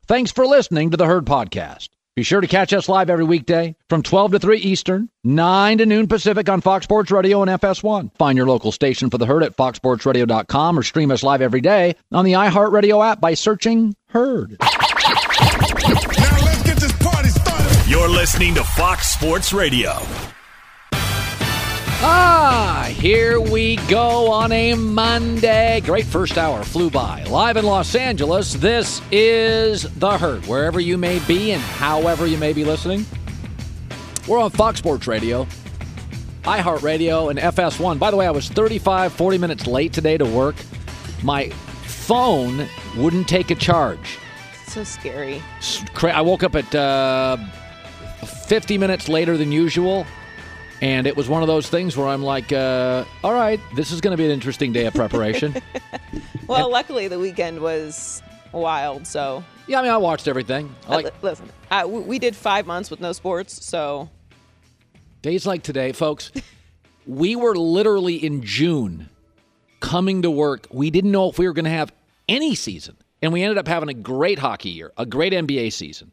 Thanks for listening to the Herd Podcast. Be sure to catch us live every weekday from 12 to 3 Eastern, 9 to noon Pacific on Fox Sports Radio and FS1. Find your local station for the Herd at foxsportsradio.com or stream us live every day on the iHeartRadio app by searching Herd. Now let's get this party started. You're listening to Fox Sports Radio. Here we go on a Monday. Great first hour flew by. Live in Los Angeles, this is The Herd. Wherever you may be and however you may be listening, we're on Fox Sports Radio, iHeartRadio, and FS1. By the way, I was 40 minutes late today to work. My phone wouldn't take a charge. So scary. I woke up at 50 minutes later than usual. And it was one of those things where I'm like, all right, this is going to be an interesting day of preparation. Well, luckily the weekend was wild, so. Yeah, I mean, I watched everything. Listen, we did 5 months with no sports, so. Days like today, folks, we were literally in June coming to work. We didn't know if we were going to have any season. And we ended up having a great hockey year, a great NBA season.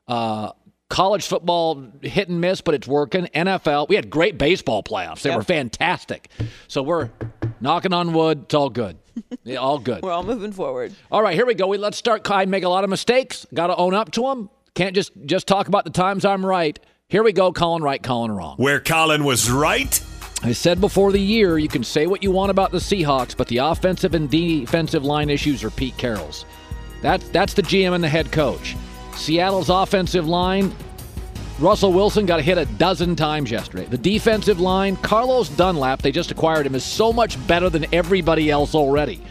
College football hit and miss, but it's working. NFL, we had great baseball playoffs. They were fantastic. So we're knocking on wood. It's all good. All good. We're all moving forward. All right, here we go. Let's start. I make a lot of mistakes. Got to own up to them. Can't just talk about the times I'm right. Here we go. Colin right, Colin wrong. Where Colin was right. I said before the year, you can say what you want about the Seahawks, but the offensive and defensive line issues are Pete Carroll's. That's the GM and the head coach. Seattle's offensive line, Russell Wilson got hit a dozen times yesterday. The defensive line, Carlos Dunlap, they just acquired him, is so much better than everybody else already.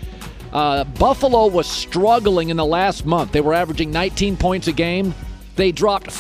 Buffalo was struggling in the last month. They were averaging 19 points a game. They dropped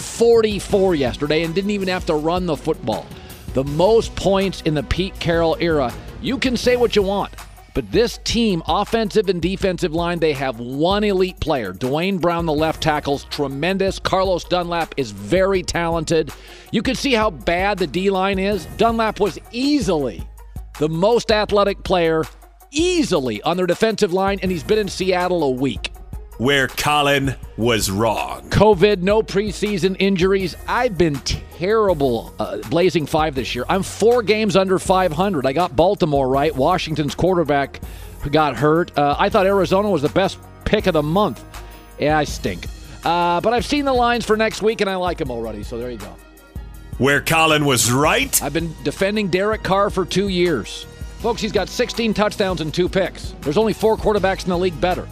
44 yesterday and didn't even have to run the football. The most points in the Pete Carroll era. You can say what you want. But this team, offensive and defensive line, they have one elite player. Dwayne Brown, the left tackle's tremendous. Carlos Dunlap is very talented. You can see how bad the D-line is. Dunlap was easily the most athletic player, easily on their defensive line, and he's been in Seattle a week. Where Colin was wrong. COVID, no preseason injuries. I've been terrible blazing 5 this year. I'm 4 games under 500. I got Baltimore right. Washington's quarterback got hurt. I thought Arizona was the best pick of the month. Yeah, I stink. But I've seen the lines for next week, and I like them already, so there you go. Where Colin was right. I've been defending Derek Carr for 2 years. Folks, he's got 16 touchdowns and 2 picks. There's only 4 quarterbacks in the league better.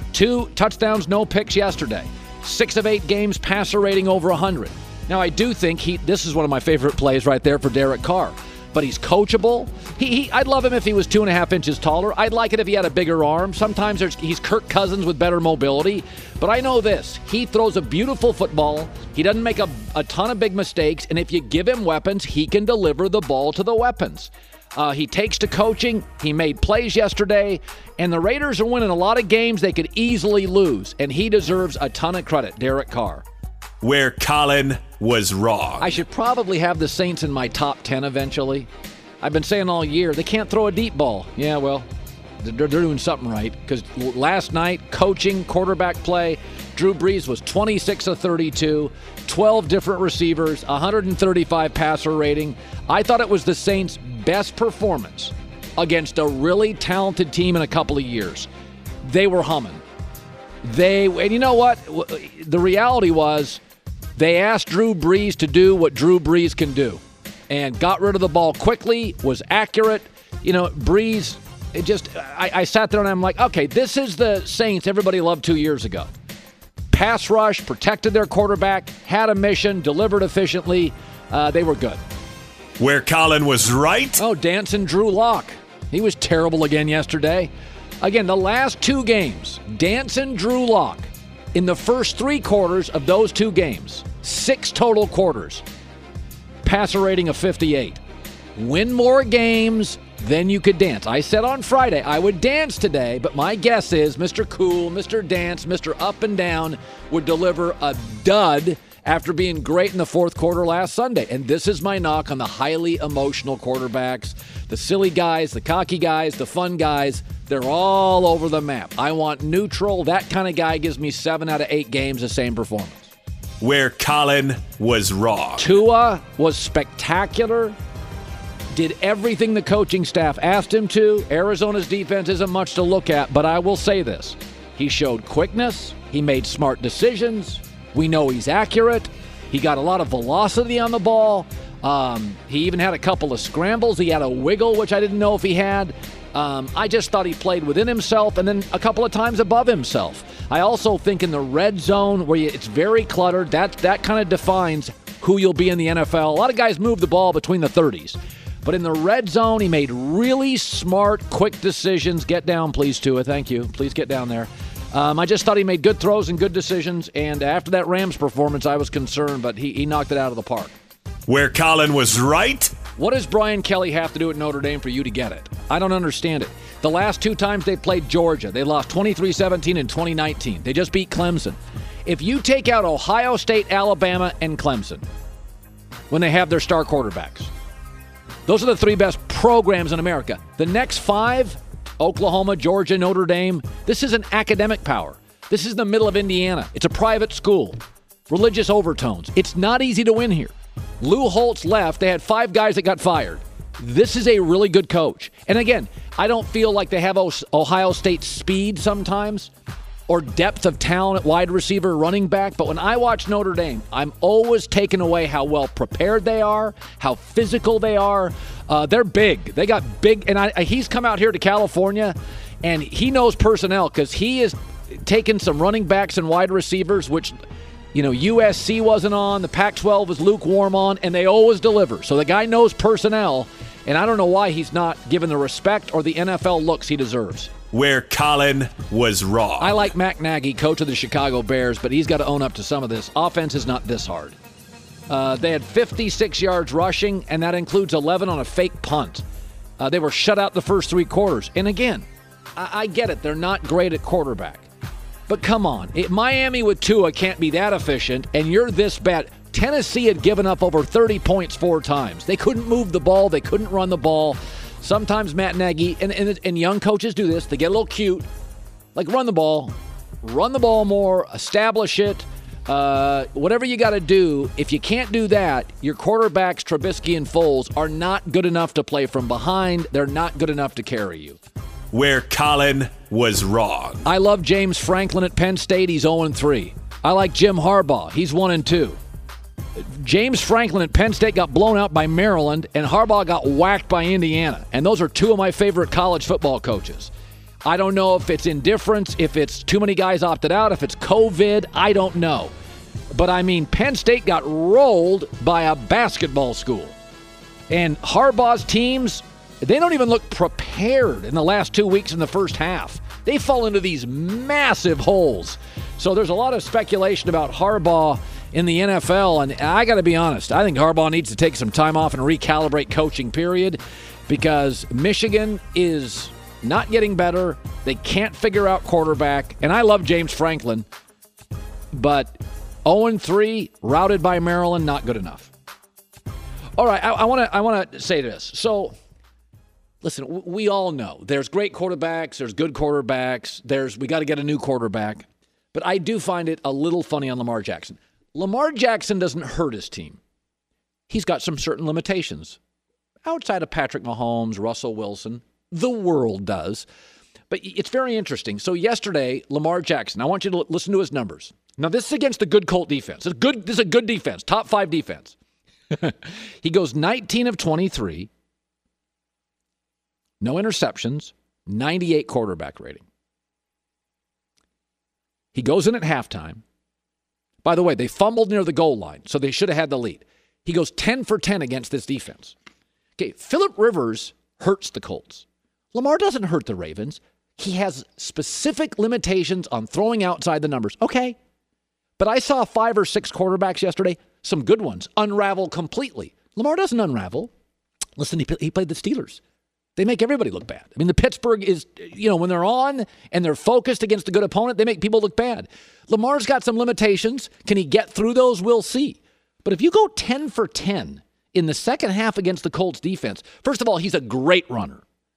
2 touchdowns, no picks yesterday. 6 of 8 games, passer rating over 100. Now, I do think this is one of my favorite plays right there for Derek Carr. But he's coachable. I'd love him if he was 2.5 inches taller. I'd like it if he had a bigger arm. Sometimes he's Kirk Cousins with better mobility. But I know this. He throws a beautiful football. He doesn't make a ton of big mistakes. And if you give him weapons, he can deliver the ball to the weapons. He takes to coaching. He made plays yesterday. And the Raiders are winning a lot of games they could easily lose. And he deserves a ton of credit, Derek Carr. Where Colin was wrong. I should probably have the Saints in my top 10 eventually. I've been saying all year, they can't throw a deep ball. Yeah, well, they're doing something right. Because last night, coaching, quarterback play, Drew Brees was 26 of 32, 12 different receivers, 135 passer rating. I thought it was the Saints' best performance against a really talented team in a couple of years. They were humming. And you know what? The reality was they asked Drew Brees to do what Drew Brees can do and got rid of the ball quickly, was accurate. You know, Brees, I sat there and I'm like, okay, this is the Saints everybody loved 2 years ago. Pass rush, protected their quarterback, had a mission, delivered efficiently. They were good. Where Colin was right. Oh, dancing Drew Lock. He was terrible again yesterday. Again, the last 2 games, dancing Drew Lock in the first 3 quarters of those 2 games, 6 total quarters, passer rating of 58. Win more games than you could dance. I said on Friday I would dance today, but my guess is Mr. Cool, Mr. Dance, Mr. Up and Down would deliver a dud after being great in the fourth quarter last Sunday. And this is my knock on the highly emotional quarterbacks, the silly guys, the cocky guys, the fun guys. They're all over the map. I want neutral. That kind of guy gives me 7 out of 8 games the same performance. Where Colin was wrong. Tua was spectacular. Did everything the coaching staff asked him to. Arizona's defense isn't much to look at, but I will say this. He showed quickness. He made smart decisions. We know he's accurate. He got a lot of velocity on the ball. He even had a couple of scrambles. He had a wiggle, which I didn't know if he had. I just thought he played within himself and then a couple of times above himself. I also think in the red zone, where it's very cluttered, that kind of defines who you'll be in the NFL. A lot of guys move the ball between the 30s. But in the red zone, he made really smart, quick decisions. Get down, please, Tua. Thank you. Please get down there. I just thought he made good throws and good decisions. And after that Rams performance, I was concerned, but he knocked it out of the park. Where Colin was right. What does Brian Kelly have to do at Notre Dame for you to get it? I don't understand it. The last 2 times they played Georgia, they lost 23-17 in 2019. They just beat Clemson. If you take out Ohio State, Alabama, and Clemson when they have their star quarterbacks, those are the 3 best programs in America. The next 5, Oklahoma, Georgia, Notre Dame, this is an academic power. This is the middle of Indiana. It's a private school. Religious overtones. It's not easy to win here. Lou Holtz left. They had 5 guys that got fired. This is a really good coach. And again, I don't feel like they have Ohio State speed sometimes or depth of talent at wide receiver, running back. But when I watch Notre Dame, I'm always taken away how well prepared they are, how physical they are. They're big. They got big. And he's come out here to California, and he knows personnel because he has taken some running backs and wide receivers, which – USC wasn't on, the Pac-12 was lukewarm on, and they always deliver. So the guy knows personnel, and I don't know why he's not given the respect or the NFL looks he deserves. Where Colin was wrong. I like Matt Nagy, coach of the Chicago Bears, but he's got to own up to some of this. Offense is not this hard. They had 56 yards rushing, and that includes 11 on a fake punt. They were shut out the first 3 quarters. And again, I get it. They're not great at quarterback. But come on, Miami with Tua can't be that efficient, and you're this bad. Tennessee had given up over 30 points 4 times. They couldn't move the ball. They couldn't run the ball. Sometimes Matt Nagy, and young coaches do this, they get a little cute. Like run the ball more, establish it. Whatever you got to do. If you can't do that, your quarterbacks, Trubisky and Foles, are not good enough to play from behind. They're not good enough to carry you. Where Colin was wrong. I love James Franklin at Penn State. He's 0-3. I like Jim Harbaugh. He's 1-2. James Franklin at Penn State got blown out by Maryland, and Harbaugh got whacked by Indiana. And those are 2 of my favorite college football coaches. I don't know if it's indifference, if it's too many guys opted out, if it's COVID. I don't know. But, Penn State got rolled by a basketball school. And Harbaugh's teams, they don't even look prepared in the last 2 weeks in the first half. They fall into these massive holes. So there's a lot of speculation about Harbaugh in the NFL, and I got to be honest, I think Harbaugh needs to take some time off and recalibrate coaching, period, because Michigan is not getting better. They can't figure out quarterback, and I love James Franklin, but 0-3, routed by Maryland, not good enough. All right, I want to say this. So, listen, we all know there's great quarterbacks, there's good quarterbacks, we got to get a new quarterback. But I do find it a little funny on Lamar Jackson. Lamar Jackson doesn't hurt his team. He's got some certain limitations. Outside of Patrick Mahomes, Russell Wilson, the world does. But it's very interesting. So yesterday, Lamar Jackson, I want you to listen to his numbers. Now, this is against the good Colt defense. This is a good defense, top 5 defense. He goes 19 of 23. No interceptions, 98 quarterback rating. He goes in at halftime. By the way, they fumbled near the goal line, so they should have had the lead. He goes 10 for 10 against this defense. Okay, Phillip Rivers hurts the Colts. Lamar doesn't hurt the Ravens. He has specific limitations on throwing outside the numbers. Okay, but I saw 5 or 6 quarterbacks yesterday, some good ones, unravel completely. Lamar doesn't unravel. Listen, he played the Steelers. They make everybody look bad. The Pittsburgh is, when they're on and they're focused against a good opponent, they make people look bad. Lamar's got some limitations. Can he get through those? We'll see. But if you go 10 for 10 in the second half against the Colts defense, first of all, he's a great runner.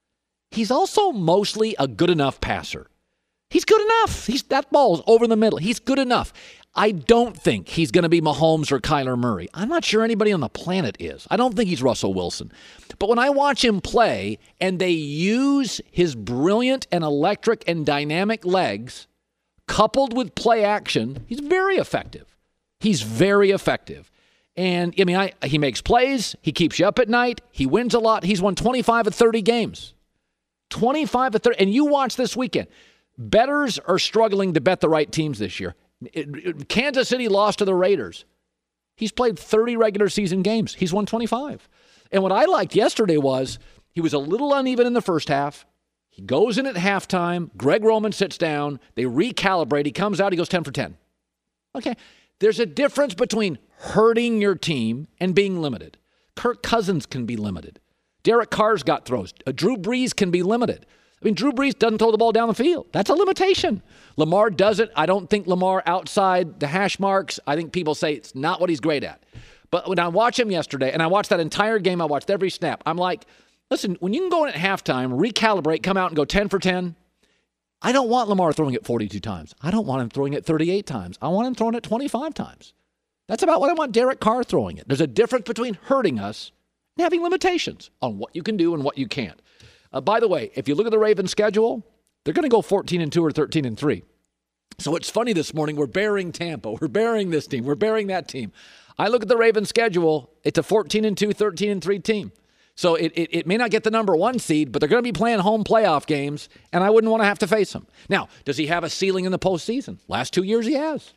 He's also mostly a good enough passer. He's good enough. That ball's over the middle. He's good enough. I don't think he's going to be Mahomes or Kyler Murray. I'm not sure anybody on the planet is. I don't think he's Russell Wilson. But when I watch him play and they use his brilliant and electric and dynamic legs coupled with play action, he's very effective. He's very effective. And, he makes plays. He keeps you up at night. He wins a lot. He's won 25 of 30 games. 25 of 30. And you watch this weekend. Bettors are struggling to bet the right teams this year. Kansas City lost to the Raiders. He's played 30 regular season games. He's won 25. And what I liked yesterday was he was a little uneven in the first half. He goes in at halftime. Greg Roman sits down. They recalibrate. He comes out. He goes 10 for 10. Okay. There's a difference between hurting your team and being limited. Kirk Cousins can be limited. Derek Carr's got throws. Drew Brees can be limited. Drew Brees doesn't throw the ball down the field. That's a limitation. Lamar doesn't. I don't think Lamar outside the hash marks. I think people say it's not what he's great at. But when I watch him yesterday, and I watched that entire game, I watched every snap, I'm like, listen, when you can go in at halftime, recalibrate, come out and go 10 for 10, I don't want Lamar throwing it 42 times. I don't want him throwing it 38 times. I want him throwing it 25 times. That's about what I want Derek Carr throwing it. There's a difference between hurting us and having limitations on what you can do and what you can't. By the way, if you look at the Ravens' schedule, they're going to go 14-2 or 13-3. So it's funny this morning, we're bearing Tampa. We're bearing this team. We're bearing that team. I look at the Ravens' schedule. It's a 14-2, 13-3 team. So it may not get the number one seed, but they're going to be playing home playoff games, and I wouldn't want to have to face them. Now, does he have a ceiling in the postseason? Last 2 years he has.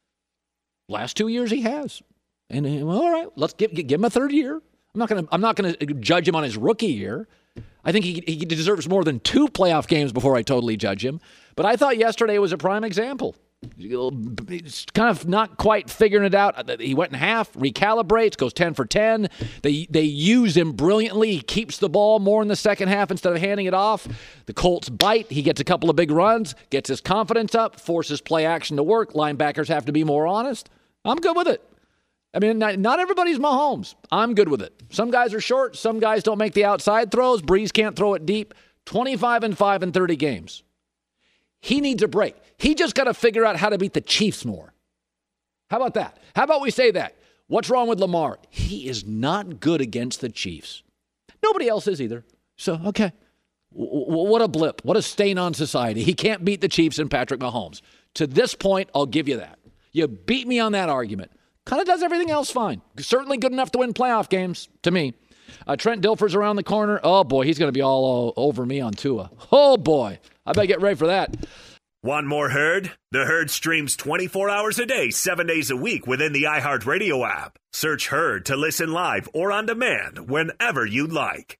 And well, all right, let's give him a third year. I'm not going to judge him on his rookie year. I think he deserves more than 2 playoff games before I totally judge him. But I thought yesterday was a prime example. He's kind of not quite figuring it out. He went in half, recalibrates, goes 10 for 10. They use him brilliantly. He keeps the ball more in the second half instead of handing it off. The Colts bite. He gets a couple of big runs, gets his confidence up, forces play action to work. Linebackers have to be more honest. I'm good with it. Not everybody's Mahomes. I'm good with it. Some guys are short. Some guys don't make the outside throws. Brees can't throw it deep. 25-5 in 30 games. He needs a break. He just got to figure out how to beat the Chiefs more. How about that? How about we say that? What's wrong with Lamar? He is not good against the Chiefs. Nobody else is either. So, okay. What a blip. What a stain on society. He can't beat the Chiefs and Patrick Mahomes. To this point, I'll give you that. You beat me on that argument. Kind of does everything else fine. Certainly good enough to win playoff games, to me. Trent Dilfer's around the corner. Oh, boy, he's going to be all over me on Tua. Oh, boy. I better get ready for that. Want more Herd? The Herd streams 24 hours a day, 7 days a week within the iHeartRadio app. Search Herd to listen live or on demand whenever you'd like.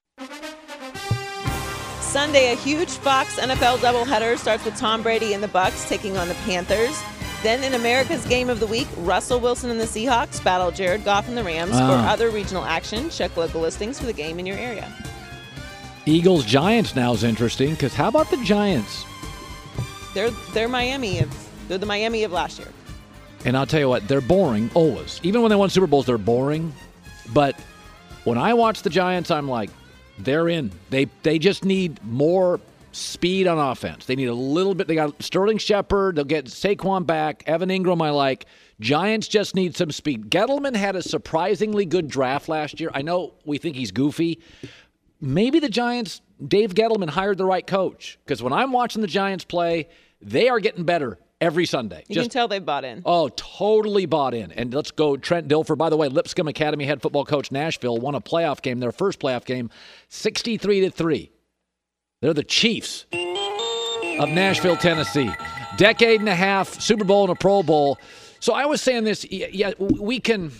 Sunday, a huge Fox NFL doubleheader starts with Tom Brady and the Bucs taking on the Panthers. Then in America's Game of the Week, Russell Wilson and the Seahawks battle Jared Goff and the Rams. For other regional action, check local listings for the game in your area. Eagles-Giants now is interesting, because how about the Giants? They're Miami. They're the Miami of last year. And I'll tell you what, they're boring, always. Even when they won Super Bowls, they're boring. But when I watch the Giants, I'm like, they're in. They just need more speed on offense. They need a little bit. They got Sterling Shepard. They'll get Saquon back. Evan Ingram I like. Giants just need some speed. Gettleman had a surprisingly good draft last year. I know we think he's goofy. Maybe the Giants, Dave Gettleman hired the right coach. Because when I'm watching the Giants play, they are getting better every Sunday. You can tell they've bought in. Oh, totally bought in. And let's go Trent Dilfer. By the way, Lipscomb Academy head football coach Nashville won a playoff game, their first playoff game, 63-3. They're the Chiefs of Nashville, Tennessee. Decade and a half, Super Bowl and a Pro Bowl. So I was saying this, yeah, we can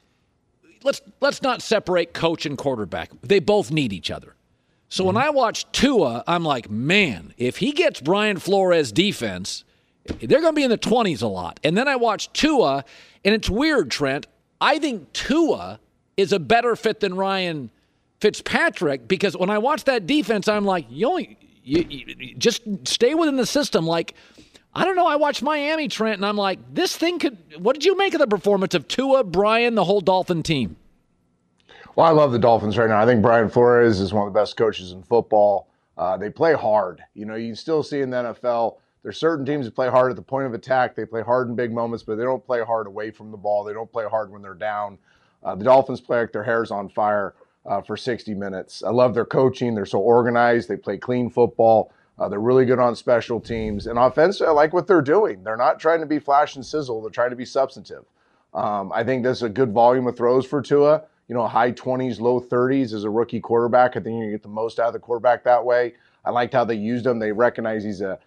let's not separate coach and quarterback. They both need each other. So when I watch Tua, I'm like, man, if he gets Brian Flores defense, they're going to be in the 20s a lot. And then I watch Tua, and it's weird, Trent. I think Tua is a better fit than Ryan Fitzpatrick, because when I watch that defense, I'm like, you just stay within the system. Like, I don't know. I watched Miami, Trent, and I'm like, this thing could. What did you make of the performance of Tua, Brian, the whole Dolphin team? Well, I love the Dolphins right now. I think Brian Flores is one of the best coaches in football. They play hard. You still see in the NFL, there's certain teams that play hard at the point of attack. They play hard in big moments, but they don't play hard away from the ball. They don't play hard when they're down. The Dolphins play like their hair's on fire for 60 minutes. I love their coaching. They're so organized. They play clean football. They're really good on special teams. And offense, I like what they're doing. They're not trying to be flash and sizzle. They're trying to be substantive. I think that's a good volume of throws for Tua. High 20s, low 30s as a rookie quarterback. I think you get the most out of the quarterback that way. I liked how they used him. They recognize he's a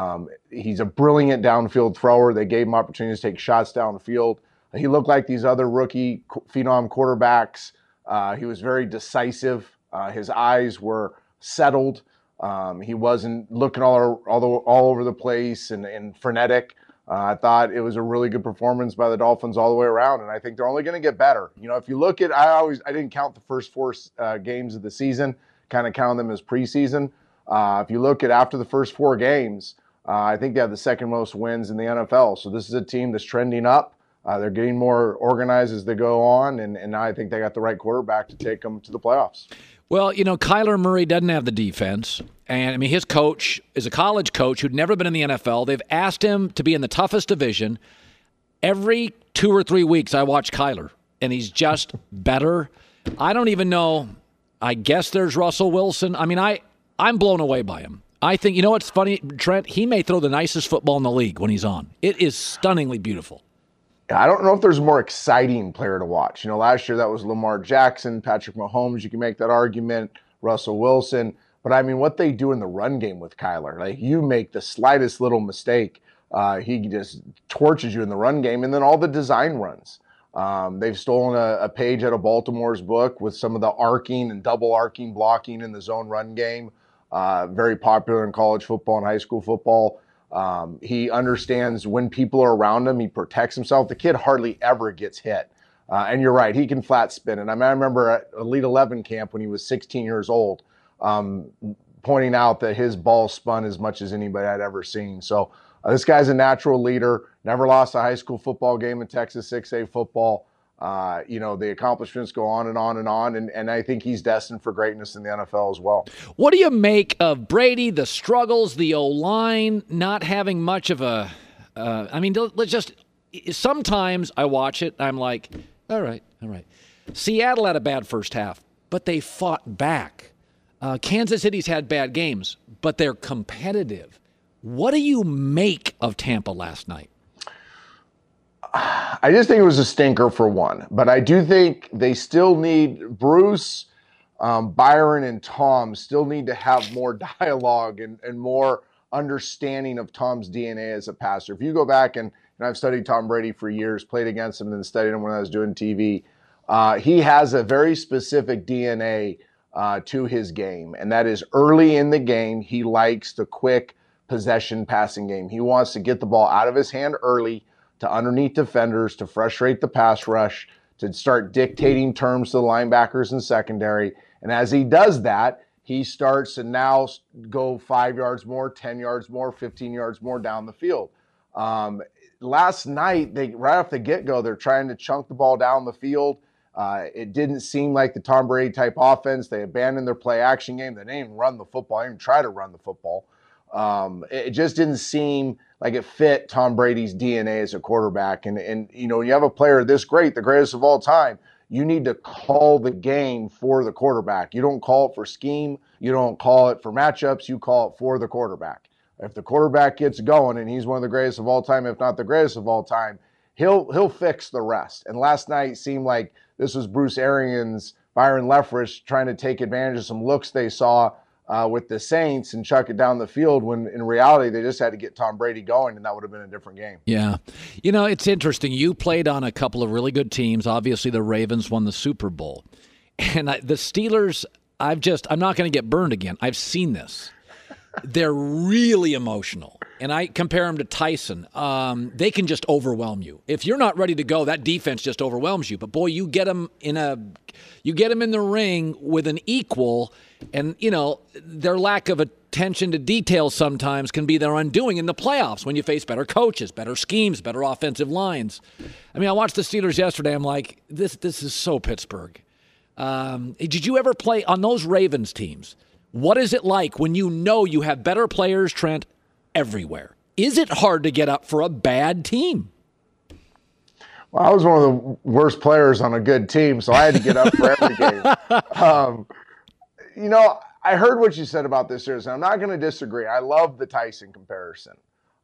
brilliant downfield thrower. They gave him opportunities to take shots downfield. He looked like these other rookie phenom quarterbacks. He was very decisive. His eyes were settled. He wasn't looking all over the place and frenetic. I thought it was a really good performance by the Dolphins all the way around, and I think they're only going to get better. If you look at, I didn't count the first 4 games of the season, kind of count them as preseason. If you look at after the first 4 games, I think they have the second most wins in the NFL. So this is a team that's trending up. They're getting more organized as they go on, and now I think they got the right quarterback to take them to the playoffs. Well, Kyler Murray doesn't have the defense. And, his coach is a college coach who'd never been in the NFL. They've asked him to be in the toughest division. Every 2 or 3 weeks, I watch Kyler, and he's just better. I don't even know. I guess there's Russell Wilson. I'm blown away by him. I think, what's funny, Trent? He may throw the nicest football in the league when he's on. It is stunningly beautiful. I don't know if there's a more exciting player to watch. Last year that was Lamar Jackson, Patrick Mahomes. You can make that argument, Russell Wilson. But, what they do in the run game with Kyler, like you make the slightest little mistake, he just torches you in the run game. And then all the design runs. They've stolen a page out of Baltimore's book with some of the arcing and double arcing blocking in the zone run game. Very popular in college football and high school football. He understands when people are around him. He protects himself. The kid hardly ever gets hit. And you're right, he can flat spin. And I remember at Elite 11 camp when he was 16 years old, pointing out that his ball spun as much as anybody I'd ever seen. So this guy's a natural leader, never lost a high school football game in Texas 6A football. The accomplishments go on and on and on, and I think he's destined for greatness in the NFL as well. What do you make of Brady, the struggles, the O-line, not having much of a sometimes I watch it, I'm like, all right. Seattle had a bad first half, but they fought back. Kansas City's had bad games, but they're competitive. What do you make of Tampa last night? I just think it was a stinker for one, but I do think they still need Bruce, Byron, and Tom still need to have more dialogue and more understanding of Tom's DNA as a passer. If you go back and I've studied Tom Brady for years, played against him and then studied him when I was doing TV, he has a very specific DNA to his game, and that is early in the game, he likes the quick possession passing game. He wants to get the ball out of his hand early, to underneath defenders, to frustrate the pass rush, to start dictating terms to the linebackers and secondary. And as he does that, he starts to now go 5 yards more, 10 yards more, 15 yards more down the field. Last night, right off the get-go, they're trying to chunk the ball down the field. It didn't seem like the Tom Brady type offense. They abandoned their play-action game. They didn't even run the football. They didn't even try to run the football. It just didn't seem like it fit Tom Brady's DNA as a quarterback. And when you have a player this great, the greatest of all time, you need to call the game for the quarterback. You don't call it for scheme. You don't call it for matchups. You call it for the quarterback. If the quarterback gets going, and he's one of the greatest of all time, if not the greatest of all time, he'll fix the rest. And last night seemed like this was Bruce Arians, Byron Leftwich trying to take advantage of some looks they saw with the Saints and chuck it down the field when in reality they just had to get Tom Brady going, and that would have been a different game. Yeah. It's interesting. You played on a couple of really good teams. Obviously, the Ravens won the Super Bowl. And the Steelers, I'm not going to get burned again. I've seen this. They're really emotional. And I compare them to Tyson. They can just overwhelm you. If you're not ready to go, that defense just overwhelms you. But boy, you get them in the ring with an equal, and their lack of attention to detail sometimes can be their undoing in the playoffs when you face better coaches, better schemes, better offensive lines. I watched the Steelers yesterday. I'm like, this is so Pittsburgh. Did you ever play on those Ravens teams? What is it like when you know you have better players, Trent, everywhere? Is it hard to get up for a bad team? Well, I was one of the worst players on a good team, so I had to get up for every game. I heard what you said about this series, and I'm not going to disagree. I love the Tyson comparison.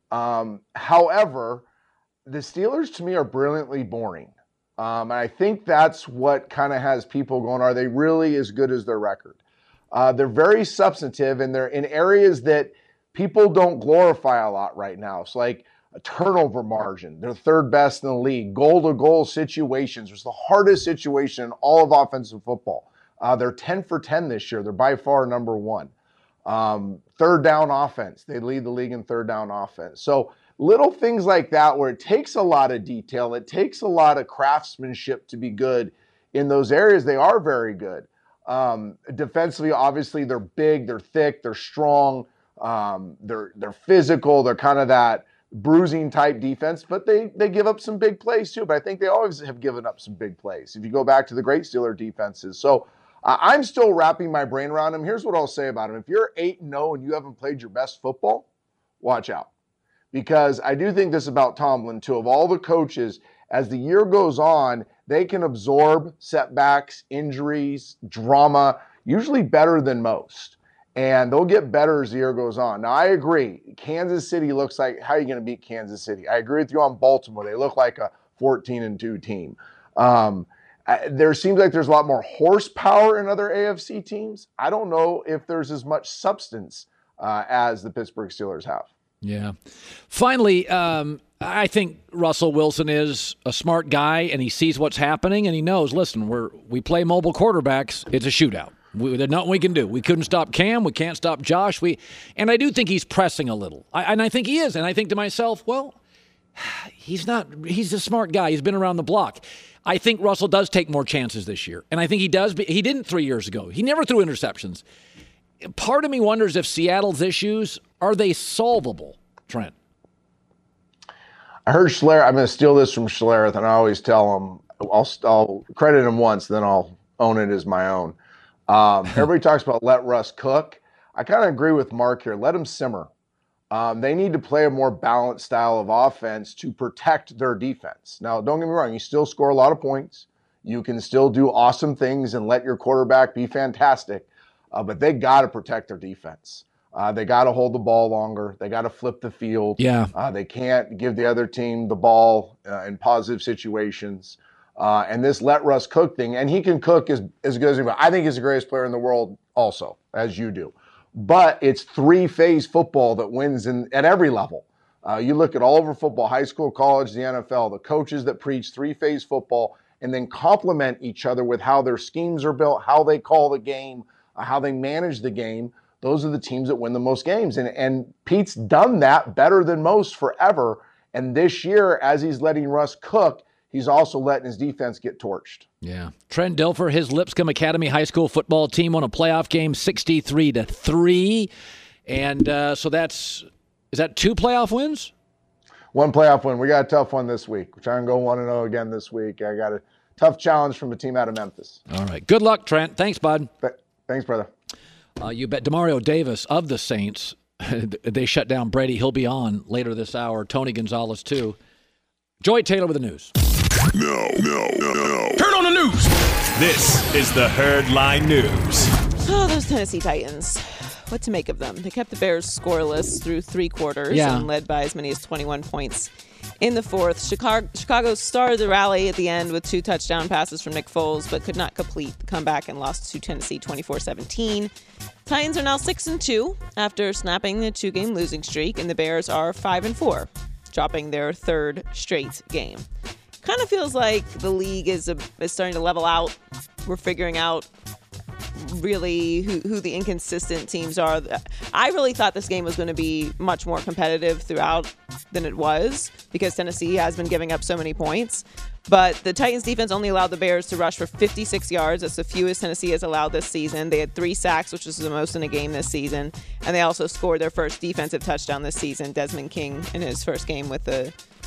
However, the Steelers, to me, are brilliantly boring. And I think that's what kind of has people going, are they really as good as their record? They're very substantive, and they're in areas that people don't glorify a lot right now. It's like a turnover margin. They're third best in the league. Goal-to-goal situations. It's the hardest situation in all of offensive football. They're 10 for 10 this year. They're by far number one. Third down offense. They lead the league in third down offense. So little things like that where it takes a lot of detail. It takes a lot of craftsmanship to be good in those areas. They are very good. Defensively, obviously, they're big, they're thick, they're strong, they're physical. They're kind of that bruising type defense, but they give up some big plays too. But I think they always have given up some big plays if you go back to the great Steeler defenses. So I'm still wrapping my brain around them. Here's what I'll say about them. If you're 8-0 and you haven't played your best football, watch out. Because I do think this about Tomlin too. Of all the coaches, as the year goes on, they can absorb setbacks, injuries, drama, usually better than most. And they'll get better as the year goes on. Now, I agree. Kansas City looks like, how are you going to beat Kansas City? I agree with you on Baltimore. They look like a 14-2 team. There seems like there's a lot more horsepower in other AFC teams. I don't know if there's as much substance as the Pittsburgh Steelers have. Yeah. Finally, I think Russell Wilson is a smart guy, and he sees what's happening, and he knows, listen, we play mobile quarterbacks. It's a shootout. There's nothing we can do. We couldn't stop Cam. We can't stop Josh. And I do think he's pressing a little. And I think he is. And I think to myself, well, he's a smart guy. He's been around the block. I think Russell does take more chances this year. And I think he does. He didn't 3 years ago. He never threw interceptions. Part of me wonders if Seattle's issues, are they solvable, Trent? I heard Schlereth. I'm going to steal this from Schlereth, and I always tell him, I'll credit him once, then I'll own it as my own. Everybody talks about let Russ cook. I kind of agree with Mark here. Let him simmer. They need to play a more balanced style of offense to protect their defense. Now, don't get me wrong. You still score a lot of points. You can still do awesome things and let your quarterback be fantastic. But they got to protect their defense. They got to hold the ball longer. They got to flip the field. Yeah. They can't give the other team the ball in positive situations. And this let Russ cook thing, and he can cook as good as anybody. I think he's the greatest player in the world also, as you do. But it's three-phase football that wins at every level. You look at all over football, high school, college, the NFL, the coaches that preach three-phase football and then complement each other with how their schemes are built, how they call the game, how they manage the game. Those are the teams that win the most games. And Pete's done that better than most forever. And this year, as he's letting Russ cook, he's also letting his defense get torched. Yeah. Trent Dilfer, his Lipscomb Academy high school football team won a playoff game 63-3. And so is that 2 playoff wins? 1 playoff win. We got a tough one this week. We're trying to go 1-0 again this week. I got a tough challenge from a team out of Memphis. All right. Good luck, Trent. Thanks, bud. Thanks, brother. You bet. Demario Davis of the Saints, they shut down Brady. He'll be on later this hour. Tony Gonzalez, too. Joy Taylor with the news. No. Turn on the news. This is the Herd Line News. Oh, those Tennessee Titans. What to make of them? They kept the Bears scoreless through 3 quarters and led by as many as 21 points in the fourth. Chicago started the rally at the end with 2 touchdown passes from Nick Foles, but could not complete the comeback and lost to Tennessee 24-17. Titans are now 6-2 after snapping the 2-game losing streak, and the Bears are 5-4, dropping their 3rd straight game. Kind of feels like the league is starting to level out. We're figuring out really who the inconsistent teams are. I really thought this game was going to be much more competitive throughout than it was because Tennessee has been giving up so many points. But the Titans defense only allowed the Bears to rush for 56 yards. That's the fewest Tennessee has allowed this season. They had 3 sacks, which is the most in a game this season. And they also scored their first defensive touchdown this season. Desmond King in his first game with the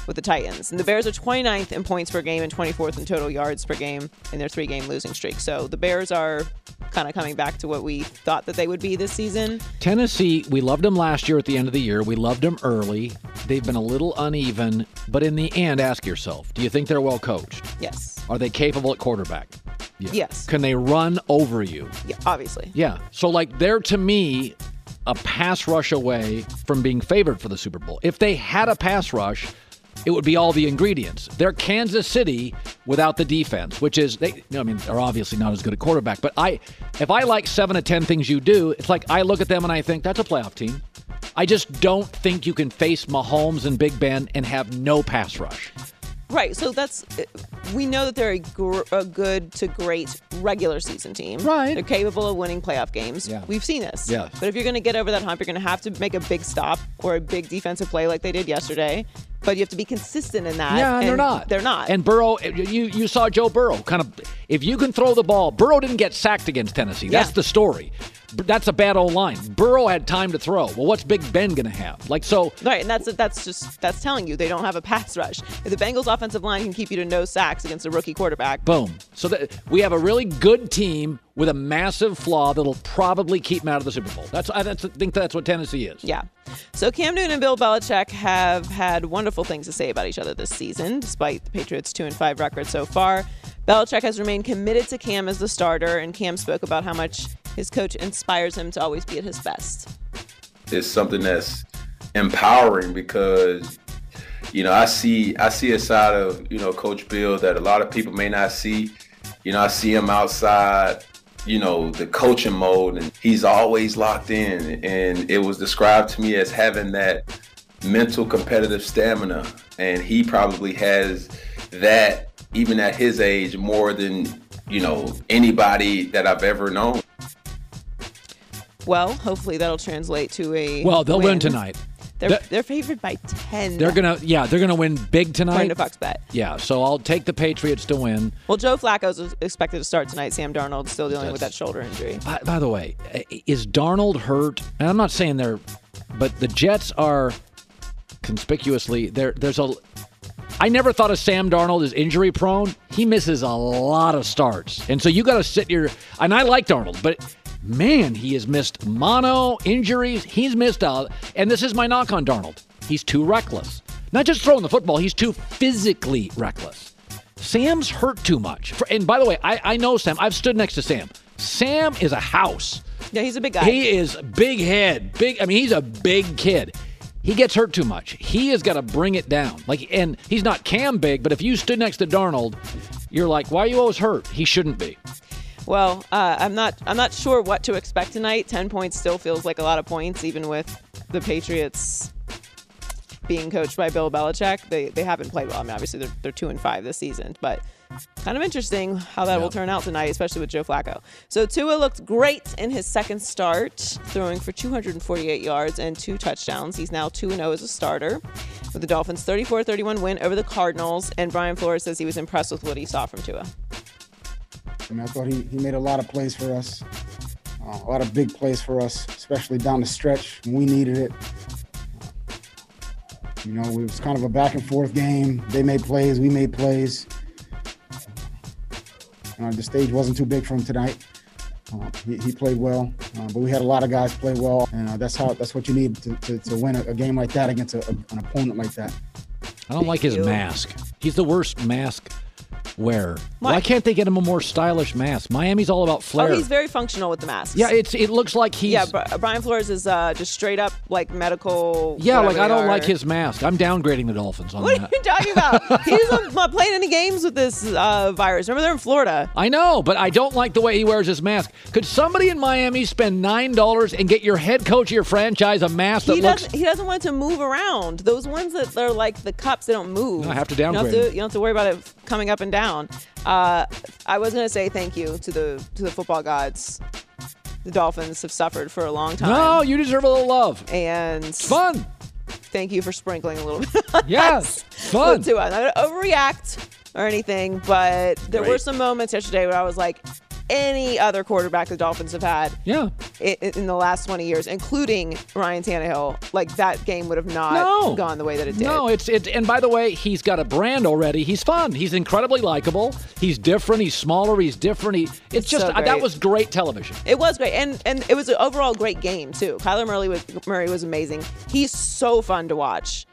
with the Titans. And the Bears are 29th in points per game and 24th in total yards per game in their 3-game losing streak. So the Bears are kind of coming back to what we thought that they would be this season. Tennessee, we loved them last year at the end of the year. We loved them early. They've been a little uneven, but in the end, ask yourself, do you think they're well coached? Yes. Are they capable at quarterback? Yeah. Yes. Can they run over you? Yeah, obviously. Yeah. So, like, they're, to me, a pass rush away from being favored for the Super Bowl. If they had a pass rush, it would be all the ingredients. They're Kansas City without the defense, which is, they're obviously not as good at quarterback. But if I like 7 of 10 things you do, it's like I look at them and I think, that's a playoff team. I just don't think you can face Mahomes and Big Ben and have no pass rush. Right, so we know that they're a good to great regular season team. Right. They're capable of winning playoff games. Yeah. We've seen this. Yeah. But if you're going to get over that hump, you're going to have to make a big stop or a big defensive play like they did yesterday. But you have to be consistent in that. Yeah, and they're not. They're not. And Burrow, you saw Joe Burrow kind of, if you can throw the ball, Burrow didn't get sacked against Tennessee. That's the story. That's a bad old line. Burrow had time to throw. Well, what's Big Ben going to have? Right, and that's telling you they don't have a pass rush. If the Bengals offensive line can keep you to no sacks against a rookie quarterback. Boom. So we have a really good team with a massive flaw that'll probably keep them out of the Super Bowl. I think that's what Tennessee is. Yeah. So Cam Newton and Bill Belichick have had wonderful things to say about each other this season, despite the Patriots' 2-5 record so far. Belichick has remained committed to Cam as the starter, and Cam spoke about how much his coach inspires him to always be at his best. It's something that's empowering because, I see a side of, Coach Bill that a lot of people may not see. I see him outside, the coaching mode, and he's always locked in. And it was described to me as having that mental competitive stamina. And he probably has that, even at his age, more than, anybody that I've ever known. Well, hopefully that'll translate to a they'll win tonight. They're favored by 10. They're gonna win big tonight. According to Fox Bet. Yeah, so I'll take the Patriots to win. Well, Joe Flacco's expected to start tonight. Sam Darnold's still dealing with that shoulder injury. By the way, is Darnold hurt? And I'm not saying but the Jets are conspicuously I never thought of Sam Darnold as injury prone. He misses a lot of starts, and so you got to sit and I like Darnold, but. Man, he has missed mono, injuries. He's missed out. And this is my knock on Darnold. He's too reckless. Not just throwing the football, he's too physically reckless. Sam's hurt too much. And by the way, I know Sam. I've stood next to Sam. Sam is a house. Yeah, he's a big guy. He is big head. He's a big kid. He gets hurt too much. He has got to bring it down. And he's not Cam big, but if you stood next to Darnold, you're like, why are you always hurt? He shouldn't be. Well, I'm not sure what to expect tonight. 10 points still feels like a lot of points, even with the Patriots being coached by Bill Belichick. They haven't played well. I mean, obviously they're 2-5 this season, but kind of interesting how that will turn out tonight, especially with Joe Flacco. So Tua looked great in his second start, throwing for 248 yards and 2 touchdowns. He's now 2-0 as a starter with the Dolphins' 34-31 win over the Cardinals. And Brian Flores says he was impressed with what he saw from Tua. I thought he made a lot of plays for us, a lot of big plays for us, especially down the stretch when we needed it. It was kind of a back and forth game. They made plays, we made plays. The stage wasn't too big for him tonight. He played well, but we had a lot of guys play well, and that's what you need to win a game like that against an opponent like that. I don't like his mask. He's the worst mask wearer. Why can't they get him a more stylish mask? Miami's all about flair. Oh, he's very functional with the masks. Yeah, it looks like he's... Yeah, Brian Flores is just straight up medical... Yeah, I don't like his mask. I'm downgrading the Dolphins on that. What are you talking about? He's not playing any games with this virus. Remember, they're in Florida. I know, but I don't like the way he wears his mask. Could somebody in Miami spend $9 and get your head coach of your franchise a mask that looks... He doesn't want it to move around. Those ones that are like the cups, they don't move. I have to downgrade. You don't have to worry about it coming up and down. I was going to say thank you to the football gods. The Dolphins have suffered for a long time. No, you deserve a little love. And it's fun. Thank you for sprinkling a little bit. Yes, fun. I'm not going to overreact or anything, but there were some moments yesterday where I was like, any other quarterback the Dolphins have had in the last 20 years, including Ryan Tannehill. Like, that game would have not gone the way that it did. No, and by the way, he's got a brand already. He's fun. He's incredibly likable. He's different. He's smaller. He's different. It's just so that was great television. It was great, and it was an overall great game too. Kyler Murray was amazing. He's so fun to watch.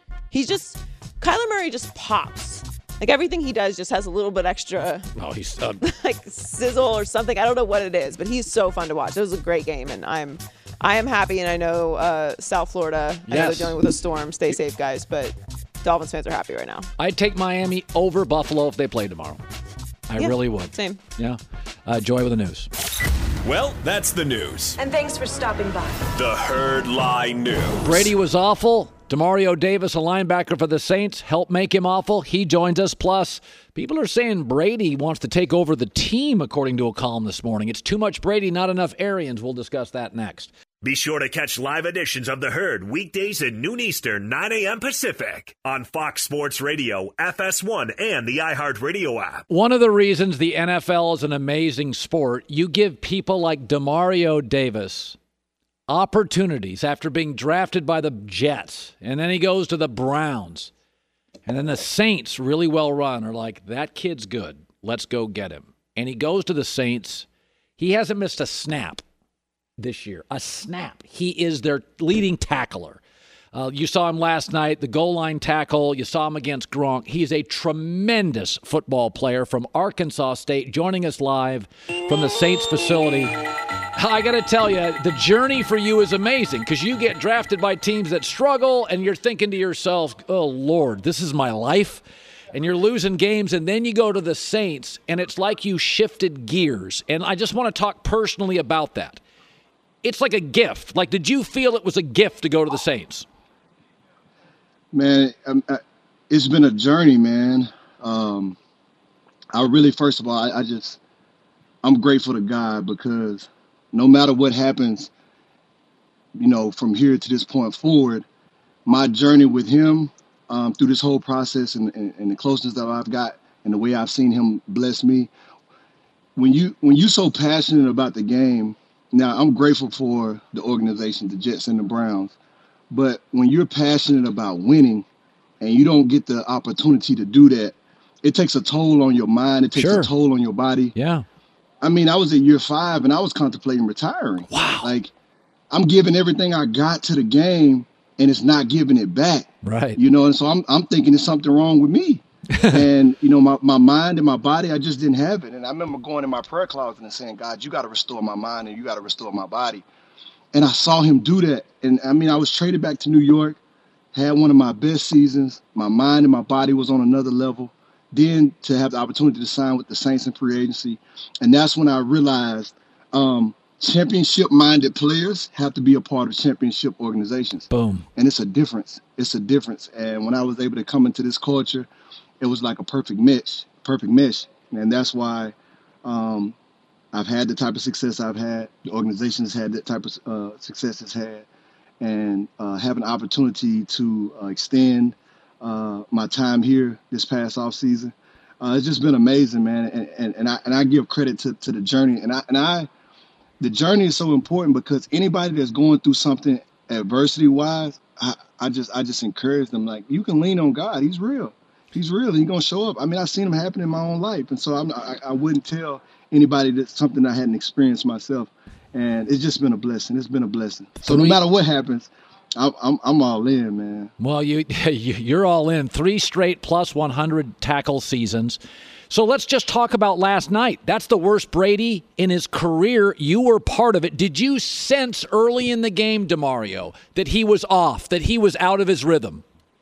Kyler Murray just pops. Like, everything he does just has a little bit extra. Oh, he's like sizzle or something. I don't know what it is, but he's so fun to watch. It was a great game, and I am happy. And I know South Florida. I know they're dealing with a storm. Stay safe, guys. But Dolphins fans are happy right now. I'd take Miami over Buffalo if they played tomorrow. I really would. Same. Yeah. Joy with the news. Well, that's the news. And thanks for stopping by. The Herd Lie News. Brady was awful. Demario Davis, a linebacker for the Saints, helped make him awful. He joins us. Plus, people are saying Brady wants to take over the team, according to a column this morning. It's too much Brady, not enough Arians. We'll discuss that next. Be sure to catch live editions of The Herd weekdays at noon Eastern, 9 a.m. Pacific on Fox Sports Radio, FS1, and the iHeartRadio app. One of the reasons the NFL is an amazing sport, you give people like Demario Davis opportunities after being drafted by the Jets, and then he goes to the Browns, and then the Saints, really well run, are like, that kid's good. Let's go get him. And he goes to the Saints. He hasn't missed a snap this year. A snap. He is their leading tackler. You saw him last night, the goal line tackle. You saw him against Gronk. He's a tremendous football player from Arkansas State, joining us live from the Saints facility. I got to tell you, the journey for you is amazing because you get drafted by teams that struggle, and you're thinking to yourself, oh, Lord, this is my life. And you're losing games, and then you go to the Saints, and it's like you shifted gears. And I just want to talk personally about that. It's like a gift. Like, did you feel it was a gift to go to the Saints? Man, it's been a journey, man. I really, first of all, I'm grateful to God because no matter what happens, from here to this point forward, my journey with him through this whole process and the closeness that I've got and the way I've seen him bless me. When you're so passionate about the game, now I'm grateful for the organization, the Jets and the Browns, but when you're passionate about winning and you don't get the opportunity to do that, it takes a toll on your mind. It takes a toll on your body. Yeah. I mean, I was at year 5 and I was contemplating retiring. Wow. Like, I'm giving everything I got to the game and it's not giving it back. Right. And so I'm thinking there's something wrong with me. And, my mind and my body, I just didn't have it. And I remember going in my prayer closet and saying, God, you got to restore my mind and you got to restore my body. And I saw him do that. And I mean, I was traded back to New York, had one of my best seasons. My mind and my body was on another level. Then to have the opportunity to sign with the Saints in free agency. And that's when I realized championship-minded players have to be a part of championship organizations. Boom. And it's a difference. It's a difference. And when I was able to come into this culture, it was like a perfect mesh. And that's why I've had the type of success I've had. The organization has had that type of success it's had. And have an opportunity to extend my time here this past off season. It's just been amazing, man. And I give credit to the journey. The journey is so important because anybody that's going through something adversity wise, I just encourage them, like, you can lean on God. He's real. He's going to show up. I mean, I've seen him happen in my own life. And so I wouldn't tell anybody that's something I hadn't experienced myself. And it's just been a blessing. It's been a blessing. So no matter what happens, I'm all in, man. Well, you're all in. 3 straight plus 100 tackle seasons. So let's just talk about last night. That's the worst Brady in his career. You were part of it. Did you sense early in the game, Demario, that he was off, that he was out of his rhythm?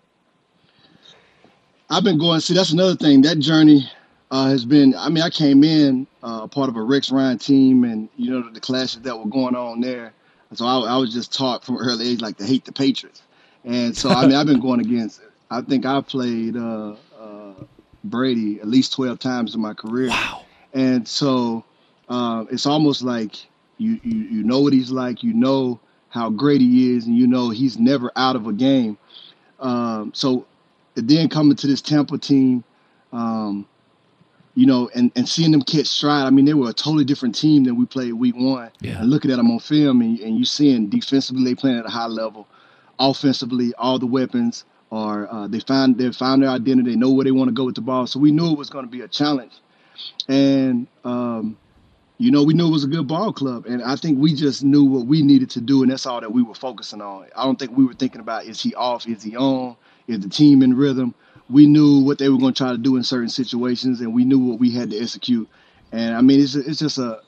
I've been going, that's another thing. That journey has been, I came in part of a Rex Ryan team and, the clashes that were going on there. So I was just taught from an early age, like, to hate the Patriots. And so, I've been going against, I think I played Brady at least 12 times in my career. Wow. And so it's almost like you know what he's like, how great he is, and he's never out of a game. So then coming to this Tampa team, and seeing them catch stride. I mean, they were a totally different team than we played week one. Yeah. And looking at them on film, and you seeing defensively they playing at a high level, offensively all the weapons are they found their identity. They know where they want to go with the ball. So we knew it was going to be a challenge, and we knew it was a good ball club. And I think we just knew what we needed to do, and that's all that we were focusing on. I don't think we were thinking about, is he off, is he on, is the team in rhythm. We knew what they were going to try to do in certain situations, and we knew what we had to execute. And I mean, it's just a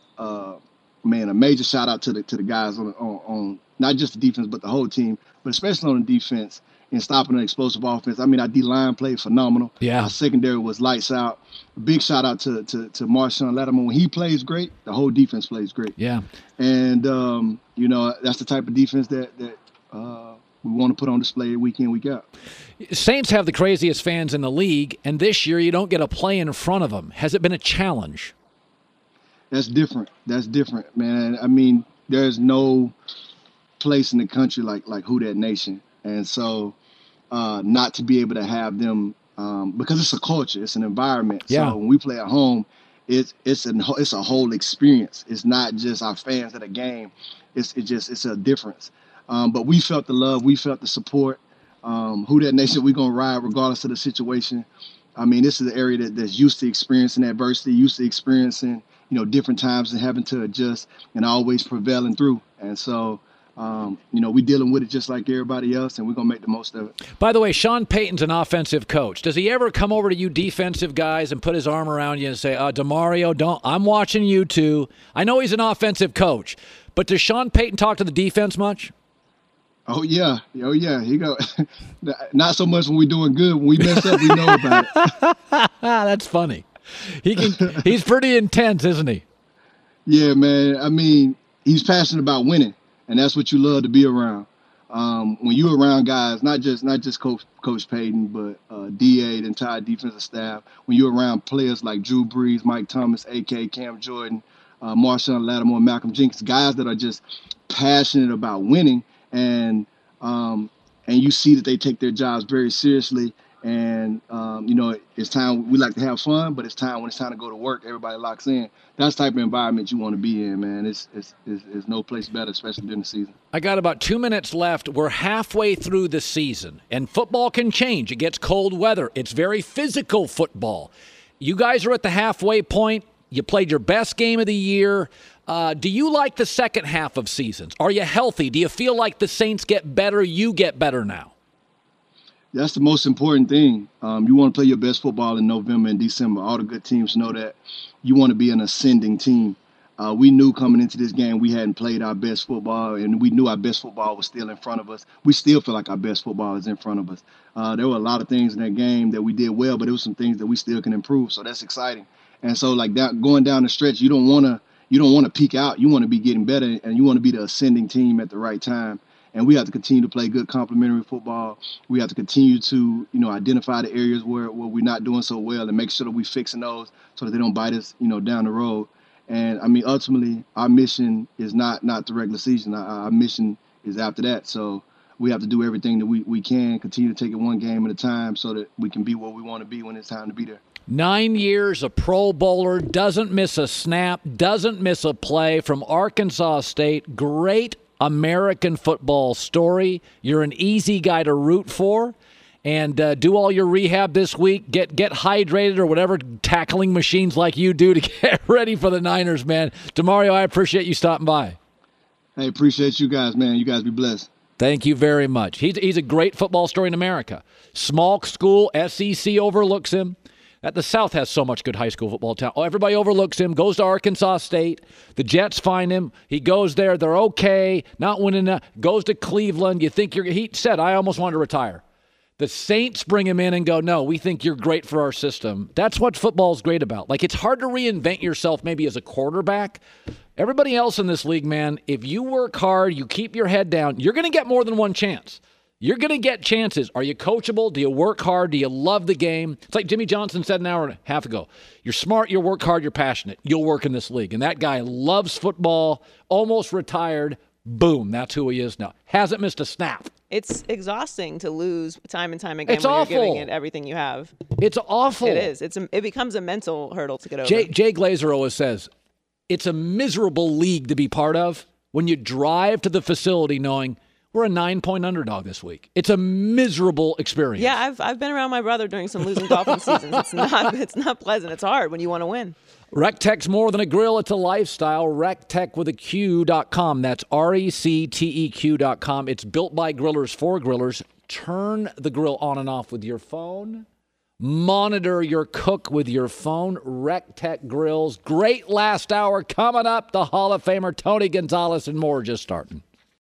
major shout out to the guys on not just the defense but the whole team, but especially on the defense in stopping an explosive offense. I mean, our D-line played phenomenal. Yeah. Our secondary was lights out. Big shout out to Marshawn Lattimore. When he plays great, the whole defense plays great. Yeah. And that's the type of defense that we want to put on display week in, week out. Saints have the craziest fans in the league, and this year you don't get a play in front of them. Has it been a challenge? That's different, man. I mean, there's no place in the country like Who Dat Nation. And so not to be able to have them, because it's a culture, it's an environment. Yeah. So when we play at home, it's a whole experience. It's not just our fans at a game. It's a difference. But we felt the love, we felt the support. Who Dat Nation, we're going to ride regardless of the situation. I mean, this is an area that's used to experiencing adversity, used to experiencing, different times and having to adjust and always prevailing through. And so, we're dealing with it just like everybody else, and we're going to make the most of it. By the way, Sean Payton's an offensive coach. Does he ever come over to you defensive guys and put his arm around you and say, DeMario, I'm watching you too. I know he's an offensive coach, but does Sean Payton talk to the defense much? Oh, yeah. He go. Not so much when we're doing good. When we mess up, we know about it. That's funny. He's pretty intense, isn't he? Yeah, man. I mean, he's passionate about winning, and that's what you love to be around. When you're around guys, not just Coach Payton, but DA, the entire defensive staff, when you're around players like Drew Brees, Mike Thomas, AK, Cam Jordan, Marshawn Lattimore, Malcolm Jenkins, guys that are just passionate about winning, and you see that they take their jobs very seriously. And it's time. We like to have fun, but when it's time to go to work, everybody locks in. That's the type of environment you want to be in, man. It's no place better, especially during the season. I got about 2 minutes left. We're halfway through the season, and football can change. It gets cold weather. It's very physical football. You guys are at the halfway point. You played your best game of the year. Do you like the second half of seasons? Are you healthy? Do you feel like the Saints get better? You get better now? That's the most important thing. You want to play your best football in November and December. All the good teams know that. You want to be an ascending team. We knew coming into this game we hadn't played our best football, and we knew our best football was still in front of us. We still feel like our best football is in front of us. There were a lot of things in that game that we did well, but there were some things that we still can improve, so that's exciting. And so, like that, going down the stretch, you don't want to peak out. You want to be getting better, and you want to be the ascending team at the right time. And we have to continue to play good complementary football. We have to continue to, identify the areas where we're not doing so well and make sure that we're fixing those so that they don't bite us, down the road. And, I mean, ultimately, our mission is not the regular season. Our mission is after that. So we have to do everything that we can, continue to take it one game at a time so that we can be where we want to be when it's time to be there. 9 years, a Pro Bowler, doesn't miss a snap, doesn't miss a play from Arkansas State. Great American football story. You're an easy guy to root for. And do all your rehab this week. Get hydrated or whatever tackling machines like you do to get ready for the Niners, man. DeMario, I appreciate you stopping by. Hey, appreciate you guys, man. You guys be blessed. Thank you very much. He's a great football story in America. Small school, SEC overlooks him. The South has so much good high school football talent. Oh, everybody overlooks him, goes to Arkansas State. The Jets find him. He goes there. They're okay, not winning. Goes to Cleveland. You think he said, I almost wanted to retire. The Saints bring him in and go, no, we think you're great for our system. That's what football's great about. Like, it's hard to reinvent yourself maybe as a quarterback. Everybody else in this league, man, if you work hard, you keep your head down, you're going to get more than one chance. You're going to get chances. Are you coachable? Do you work hard? Do you love the game? It's like Jimmy Johnson said an hour and a half ago. You're smart, you work hard, you're passionate. You'll work in this league. And that guy loves football, almost retired. Boom, that's who he is now. Hasn't missed a snap. It's exhausting to lose time and time again It's when awful. you're giving it everything you have. It's awful. It is. It becomes a mental hurdle to get over. Jay Glazer always says, it's a miserable league to be part of when you drive to the facility knowing we're a 9-point underdog this week. It's a miserable experience. Yeah, I've been around my brother during some losing Dolphin seasons. It's not pleasant. It's hard when you want to win. RecTech's more than a grill, it's a lifestyle. RecTech with a Q.com. That's RecTeq.com. It's built by grillers for grillers. Turn the grill on and off with your phone. Monitor your cook with your phone. RecTech grills. Great last hour coming up. The Hall of Famer Tony Gonzalez and more just starting.